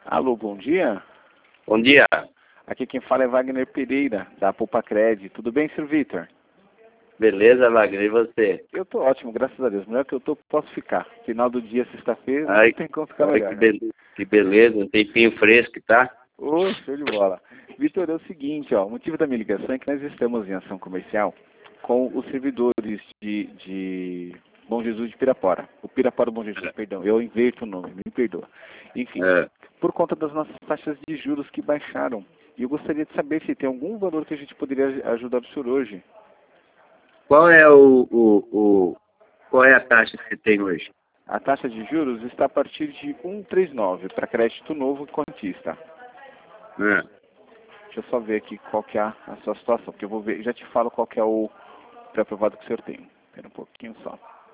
Alô, bom dia. Bom dia. Aqui quem fala é Wagner Pereira, da Poupa Cred. Tudo bem, Sr. Vitor? Beleza, Wagner, e você? Eu tô ótimo, graças a Deus. Melhor que eu tô, posso ficar. Final do dia, sexta-feira, não Ai, tem como ficar ai, melhor, né? que beleza, um tempinho fresco, tá? Ô, show de bola. Vitor, é o seguinte, ó, o motivo da minha ligação é que nós estamos em ação comercial com os servidores de Bom Jesus de Pirapora. O Pirapora Bom Jesus, perdão, eu inverto o nome, me perdoa. Enfim, É. por conta das nossas taxas de juros que baixaram. E eu gostaria de saber se tem algum valor que a gente poderia ajudar o senhor hoje. Qual é qual é a taxa que você tem hoje? A taxa de juros está a partir de 1,39 para crédito novo e contista. É. Deixa eu só ver aqui qual que é a sua situação, porque eu vou ver, já te falo qual que é o pré-aprovado que o senhor tem. Espera um pouquinho só.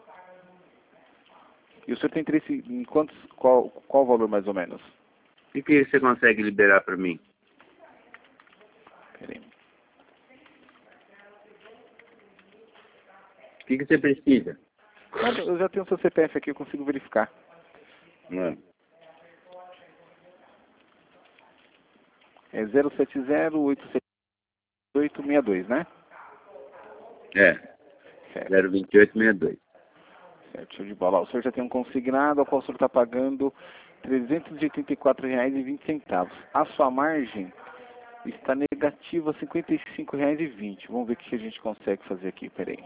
E o senhor tem interesse em quantos, qual o valor mais ou menos? O que você consegue liberar para mim? Espera aí. O que você precisa? Nada, eu já tenho o seu CPF aqui, eu consigo verificar. É. É 070-878-62, né? É, Certo. 02862. Certo, show de bola. O senhor já tem um consignado, ao qual o senhor está pagando R$ 384,20. A sua margem está negativa R$ 55,20. Vamos ver o que a gente consegue fazer aqui, peraí.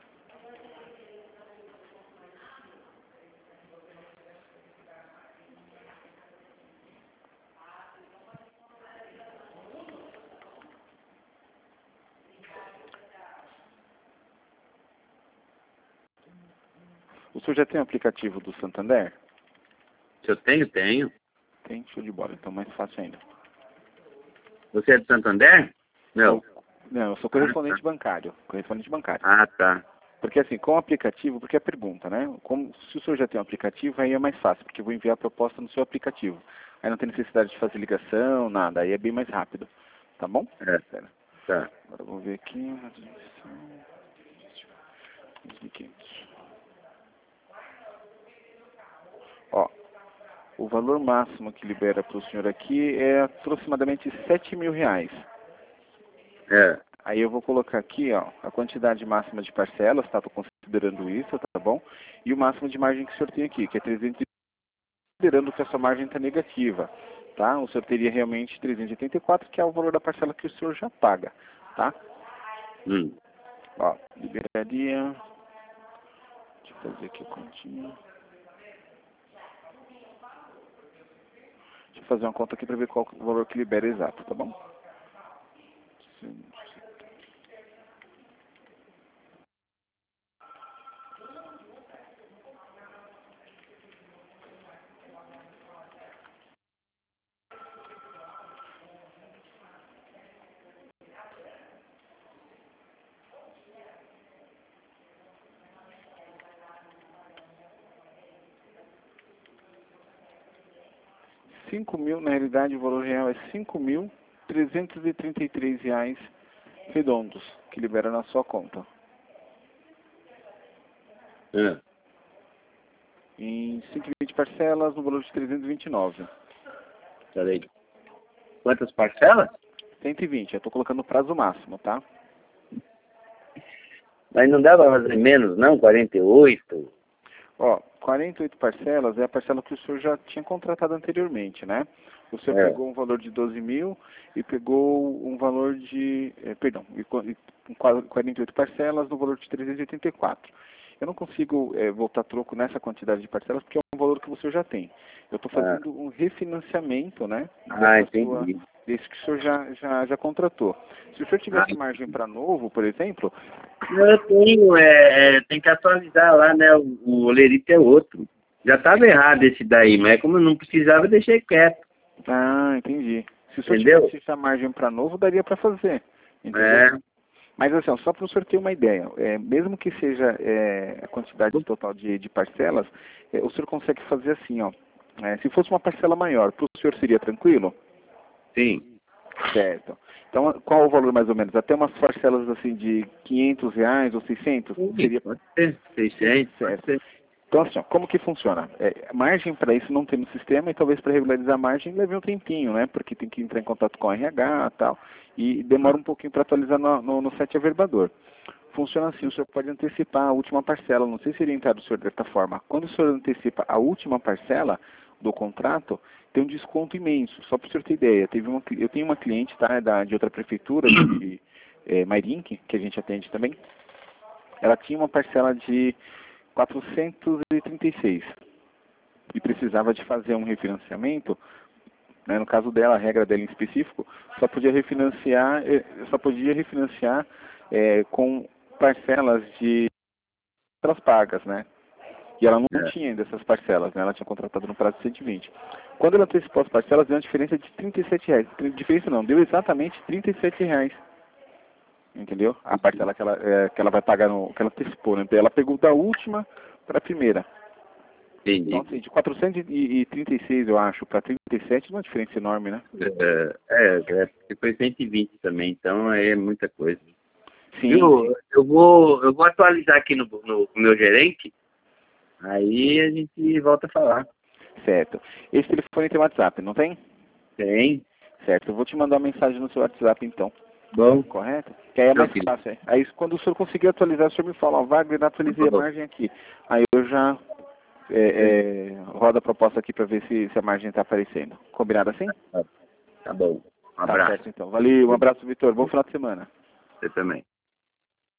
O senhor já tem o aplicativo do Santander? Se eu tenho, tenho. Tem, show de bola, então mais fácil ainda. Você é de Santander? Não. Não, eu sou correspondente bancário. Correspondente bancário. Ah, tá. Porque assim, com o aplicativo, porque é pergunta, né? Como, se o senhor já tem um aplicativo, aí é mais fácil, porque eu vou enviar a proposta no seu aplicativo. Aí não tem necessidade de fazer ligação, nada, aí é bem mais rápido. Tá bom? É, Espera. tá. Agora eu vou ver aqui. 1.500. Ó, o valor máximo que libera para o senhor aqui é aproximadamente R$ 7.000. É. Aí eu vou colocar aqui, ó, a quantidade máxima de parcelas, tá? Tô considerando isso, tá bom? E o máximo de margem que o senhor tem aqui, que é 300, considerando que a sua margem está negativa, tá? O senhor teria realmente 384, que é o valor da parcela que o senhor já paga, tá? Ó, liberaria... Deixa eu fazer aqui a continha. Deixa eu fazer uma conta aqui para ver qual o valor que libera exato, tá bom? 5.000, na realidade o valor real é R$ 5.333 redondos, que libera na sua conta. É. Em 120 parcelas, no valor de 329. Peraí. Quantas parcelas? 120, eu estou colocando o prazo máximo, tá? Mas não dá para fazer menos, não? 48? Ó, 48 parcelas é a parcela que o senhor já tinha contratado anteriormente, né? O senhor É. pegou um valor de 12.000 e pegou um valor de, perdão, e 48 parcelas no valor de 384. Eu não consigo voltar troco nessa quantidade de parcelas porque é um valor que você já tem. Eu estou Ah, fazendo um refinanciamento, né? entendi. Desse que o senhor já contratou. Se o senhor Ah, tivesse margem para novo, por exemplo, eu tenho, tem que atualizar lá, né? O olerite é outro. Já estava errado esse daí, mas como eu não precisava, eu deixei quieto. ah, entendi. Se o senhor Entendeu? tivesse essa margem para novo, daria para fazer. Entendeu? É. Mas assim, ó, só para o senhor ter uma ideia, mesmo que seja a quantidade total de parcelas, o senhor consegue fazer assim, ó. Se fosse uma parcela maior, para o senhor seria tranquilo? Sim. Certo. Então, qual o valor mais ou menos? Até umas parcelas assim de R$ 500 ou 600? Sim, Seria pode ser. 600, pode certo. ser. Então, assim, ó, como que funciona? Margem para isso não tem no sistema e talvez para regularizar a margem leve um tempinho, né? Porque tem que entrar em contato com o RH e tal. E demora um pouquinho para atualizar no site averbador. Funciona assim, o senhor pode antecipar a última parcela. Não sei se orientado o senhor dessa forma. Quando o senhor antecipa a última parcela do contrato, tem um desconto imenso. Só para o senhor ter ideia. Eu tenho uma cliente, tá? De outra prefeitura, de Mairink, que a gente atende também. Ela tinha uma parcela de 436 e precisava de fazer um refinanciamento, né, no caso dela, a regra dela em específico, só podia refinanciar com parcelas de outras pagas, né? E ela não tinha ainda essas parcelas, né? Ela tinha contratado no prazo de 120. Quando ela antecipou as parcelas, deu uma diferença de R$ 37. Diferença não, deu exatamente R$ 37. Entendeu? A parcela que ela vai pagar, que ela antecipou, né? Ela pegou da última para a primeira. Entendi. Então, assim, de 436, eu acho, para 37, uma diferença enorme, né? Porque foi 120 também, então aí é muita coisa. Sim, Viu? sim. Eu vou atualizar aqui no meu gerente, aí a gente volta a falar. Certo. Esse telefone tem WhatsApp, não tem? Tem? Certo. Eu vou te mandar uma mensagem no seu WhatsApp, então. Bom. Correto? Que aí é mais Tranquilo. fácil. Aí, quando o senhor conseguir atualizar, o senhor me fala, ó, Wagner, atualizei Tá a bom. margem aqui. Aí eu já rodo a proposta aqui para ver se a margem está aparecendo. Combinado assim? Tá bom. Um Tá abraço. certo, então. Valeu, um abraço, Vitor. Bom final de semana. Você também.